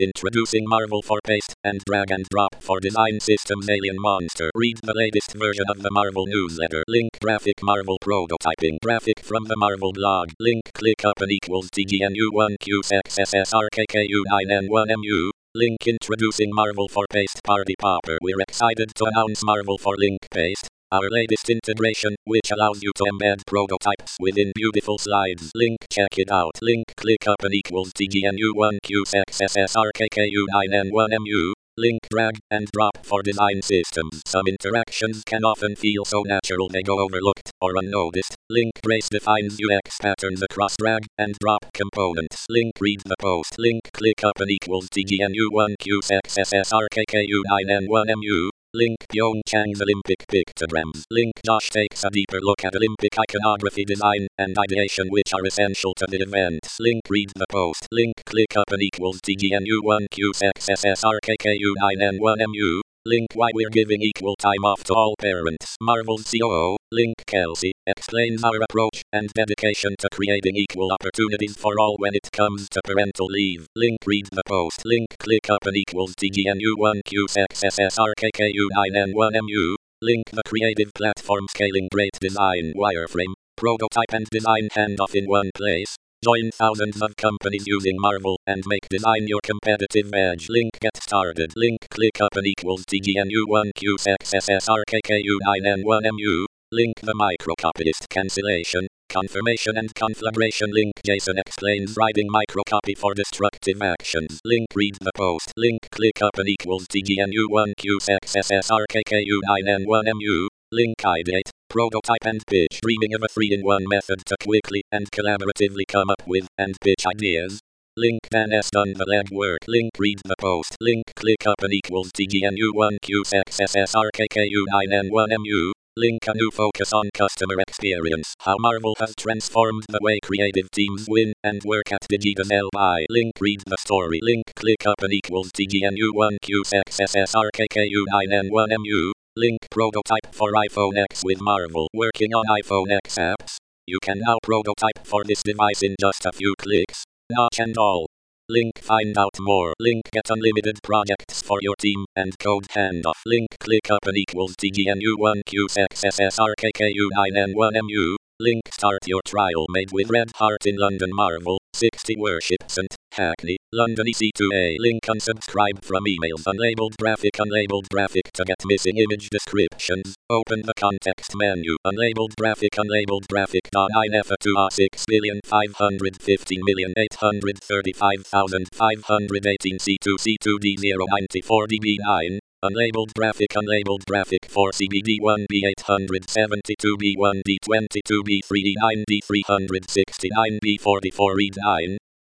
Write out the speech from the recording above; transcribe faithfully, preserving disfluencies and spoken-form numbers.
Introducing Marvel for paste and drag and drop for design systems. Alien Monster. Read the latest version of the Marvel newsletter. Link graphic Marvel prototyping. Graphic from the Marvel blog. Link click up and equals T G N U one Q X S S R K K U nine N one M U. Link introducing Marvel for Paste Party Popper. We're excited to announce Marvel for Link Paste, our latest integration, which allows you to embed prototypes within beautiful slides. Link check it out. Link click up and equals T G N U one Q X S S R K K U nine N one M U. Link drag and drop for design systems. Some interactions can often feel so natural they go overlooked or unnoticed. Link brace defines U X patterns across drag and drop components. Link read the post. Link click up and equals T G N U one Q X S S R K K U nine N one M U. Link Pyeongchang's Olympic pictograms. Link Josh takes a deeper look at Olympic iconography design and ideation which are essential to the event. Link read the post. Link click up and equals T G N U one Q X S S R K K U nine N one M U. Link why we're giving equal time off to all parents. Marvel's C O O, Link Kelsey, explains our approach and dedication to creating equal opportunities for all when it comes to parental leave. Link read the post. Link click up and equals T G N U one Q X S S R K K U nine N one M U. Link the creative platform scaling great design wireframe, prototype and design handoff in one place. Join thousands of companies using Marvel and make design your competitive edge. Link get started. Link click up and equals T G N U one Q X S S R K K U nine N one M U. Link the microcopyist cancellation, confirmation and conflagration. Link Jason explains writing microcopy for destructive actions. Link read the post. Link click up and equals T G N U one Q X S S R K K U nine N one M U. Link ideate, prototype and pitch. Dreaming of a three in one method to quickly and collaboratively come up with and pitch ideas? Link Dan has done the legwork. Link read the post. Link click up and equals T G N U one Q X S S R K K U nine N one M U. Link a new focus on customer experience. How Marvel has transformed the way creative teams win and work at Digital by. Link read the story. Link click up and equals T G N U one Q X S S R K K U nine N one M U. Link prototype for iPhone X with Marvel. Working on iPhone X apps? You can now prototype for this device in just a few clicks. Notch and all. Link find out more. Link get unlimited projects for your team and code handoff. Link click up and equals T G N U one Q X S S R K K U nine N one M U. Link start your trial made with Red Heart in London Marvel, sixty Worships and Hackney, London E C two A. Link unsubscribe from emails. Unlabeled graphic. Unlabeled graphic to get missing image descriptions. Open the context menu. Unlabeled graphic. Unlabeled graphic. nine F two R six billion five hundred fifteen million eight hundred thirty-five thousand five hundred eighteen C two C two D zero ninety-four D B nine. Unlabeled graphic. Unlabeled graphic four C B D one B eight seventy-two B one D twenty-two B three D nine D three sixty-nine B forty-four Read nine.